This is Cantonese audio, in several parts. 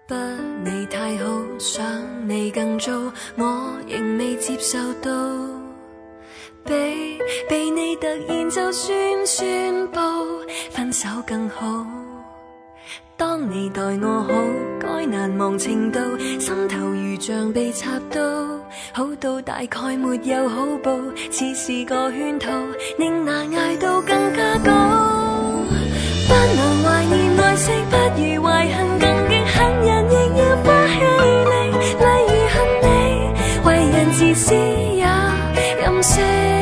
不你太好，想你更早，我仍未接受到。比你突然就宣布分手更好。當你待我好，該難忘程度，心頭如像被插刀，好到大概沒有好報，似是個圈套，令難捱到更加高。不能懷念愛惜，不如懷恨更勁，恨人亦要花氣力，例如恨你，為人自私也任性。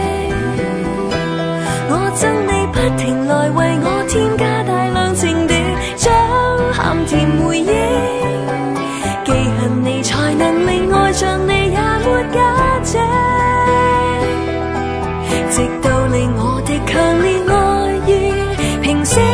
我憎你不停來為我添加大量情敵，將鹹甜回憶，記恨你才能令愛像你也沒假證，直到令我的強烈愛意平息。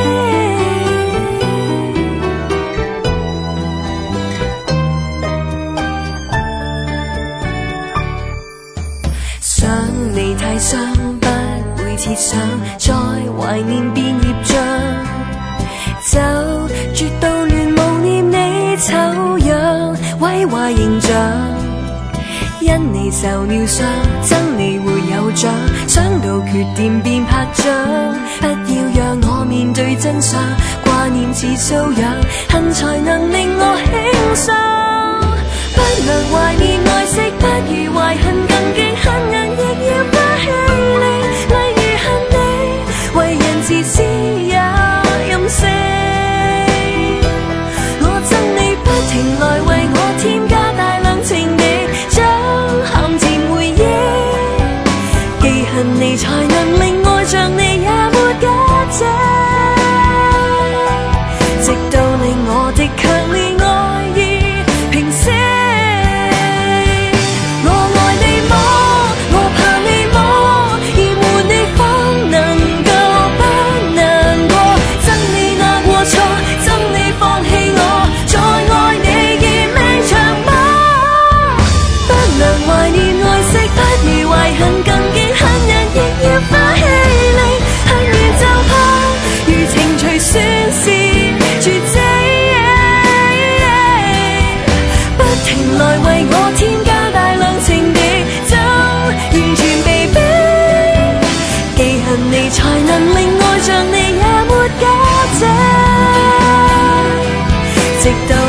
想你太傷，不會設想再懷念變業障，就絕到亂無念你醜樣毀壞形象。因你受了傷，憎你會有獎，想到缺點便拍掌，不要讓我面對真相，掛念似搔癢，恨才能令我輕傷。不能懷念愛惜，不如懷恨更勁，恨人亦要花氣力，例如恨你，為人自私也任性。我憎你不停來為我添加大量情敵，將鹹甜回憶，記恨你才能令愛像你也沒假證，直到令我的強烈愛意平息。來為我添加大量情敵，就完全被逼，記恨你才能令愛像你也沒假證，直到